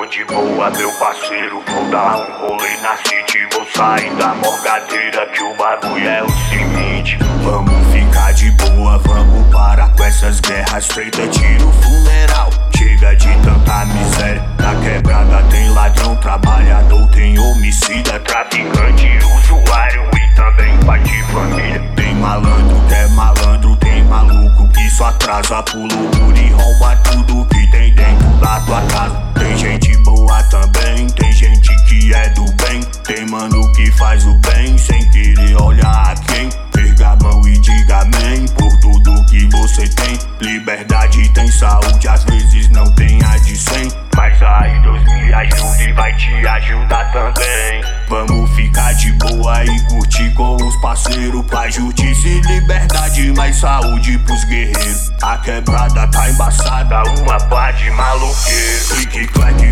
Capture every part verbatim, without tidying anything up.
tô de boa, meu parceiro. Vou dar um rolê na city, vou sair da morgadeira, que o bagulho é o seguinte: vamos ficar de boa, vamos parar com essas guerras, treta, tiro, funeral. Chega de tanta miséria, na quebrada tem ladrão, trabalhador, tem homicida, traficante, usuário e também pai de família. Tem malandro que é malandro, tem maluco que só atrasa, pula o muro e rouba tudo que tem dentro da tua casa. Tem gente boa também, tem gente que é do bem, tem mano que faz o bem sem querer olhar a quem. Erga a mão e diga amém por tudo que você tem. Liberdade tem saúde, às vezes não tem a de cem, mas aí Deus me ajuda e vai te ajudar também. Vamos ficar de boa e curtir com os parceiros, paz, justiça e liberdade, mais saúde pros guerreiros. A quebrada tá embaçada, uma pá de maloqueiro. Clique, clack,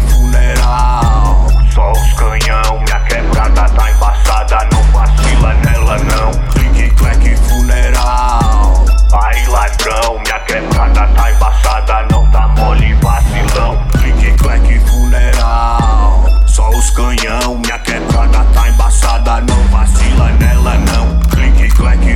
funeral, só os canhão. Minha quebrada tá embaçada, não vacila nela não. Clique, clack, funeral, aí ladrão. Minha quebrada tá embaçada, não tá mole, vacilão. Clique, clack, funeral, só os canhão. Minha quebrada tá embaçada, não vacila nela não. Clique, clack,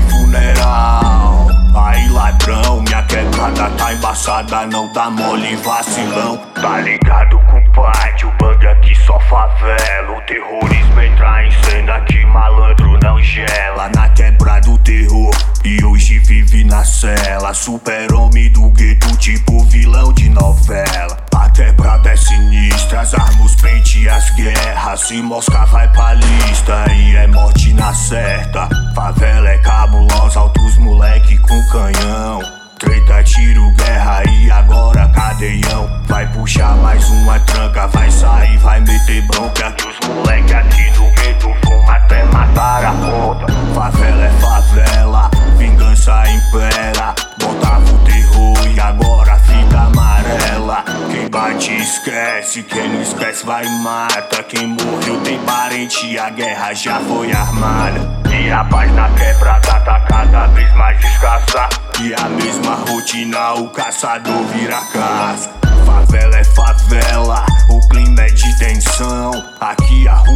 funeral, aí ladrão. Minha quebrada tá embaçada, não dá mole, vacilão. Tá ligado, compadre, o bando aqui só favela. O terrorismo entra em cena, que malandro não gela. Na quebrada o terror e hoje vive na cela. Super-homem do gueto, tipo vilão de novela. A quebrada é sinistra, as armas, pente, as guerras. Se mosca vai pra lista e é morte na certa. Favela é cabulosa, altos moleque com canhão. Treta, tiro, guerra e agora cadeião. Vai puxar mais uma tranca, vai sair, vai meter bronca, que os moleque aqui do gueto vão até matar a conta. Favela é favela, vingança impera. Botava o terror e agora fica amarela. Quem bate esquece, quem não esquece vai e mata. Quem morreu tem parente, a guerra já foi armada. E a paz na quebrada tá cada vez mais escassa. E a mesma rotina, o caçador vira caça. Favela é favela, o clima é de tensão. Aqui a